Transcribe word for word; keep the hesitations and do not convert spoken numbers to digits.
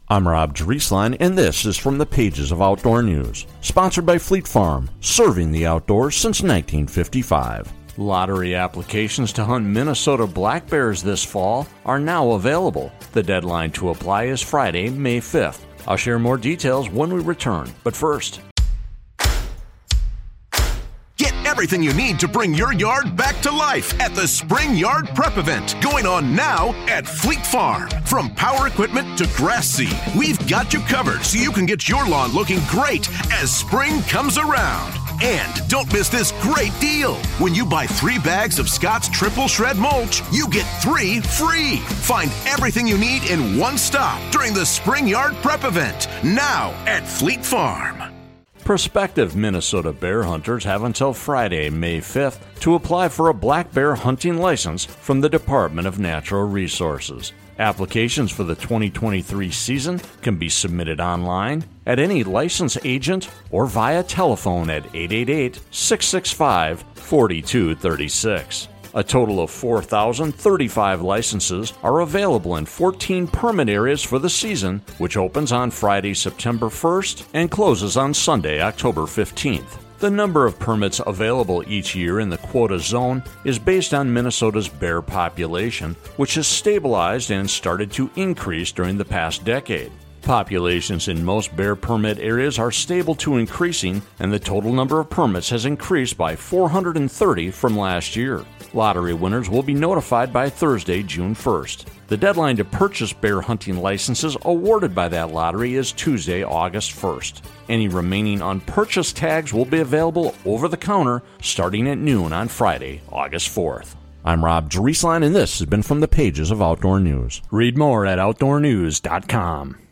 I'm Rob Drieslein, and this is from the pages of Outdoor News. Sponsored by Fleet Farm, serving the outdoors since nineteen fifty-five. Lottery applications to hunt Minnesota black bears this fall are now available. The deadline to apply is Friday, May fifth. I'll share more details when we return, but first... Get everything you need to bring your yard back to life at the Spring Yard Prep event going on now at Fleet Farm. From power equipment to grass seed, we've got you covered so you can get your lawn looking great as spring comes around. And don't miss this great deal. When you buy three bags of Scott's Triple Shred Mulch, you get three free. Find everything you need in one stop during the Spring Yard Prep event now at Fleet Farm. Prospective Minnesota bear hunters have until Friday, May fifth, to apply for a black bear hunting license from the Department of Natural Resources. Applications for the twenty twenty-three season can be submitted online, at any licensed agent, or via telephone at eight eight eight, six six five, four two three six. A total of four thousand thirty-five licenses are available in fourteen permit areas for the season, which opens on Friday, September first and closes on Sunday, October fifteenth. The number of permits available each year in the quota zone is based on Minnesota's bear population, which has stabilized and started to increase during the past decade. Populations in most bear permit areas are stable to increasing, and the total number of permits has increased by four hundred thirty from last year. Lottery winners will be notified by Thursday, June first. The deadline to purchase bear hunting licenses awarded by that lottery is Tuesday, August first. Any remaining unpurchased tags will be available over the counter starting at noon on Friday, August fourth. I'm Rob Drieslein, and this has been from the pages of Outdoor News. Read more at outdoor news dot com.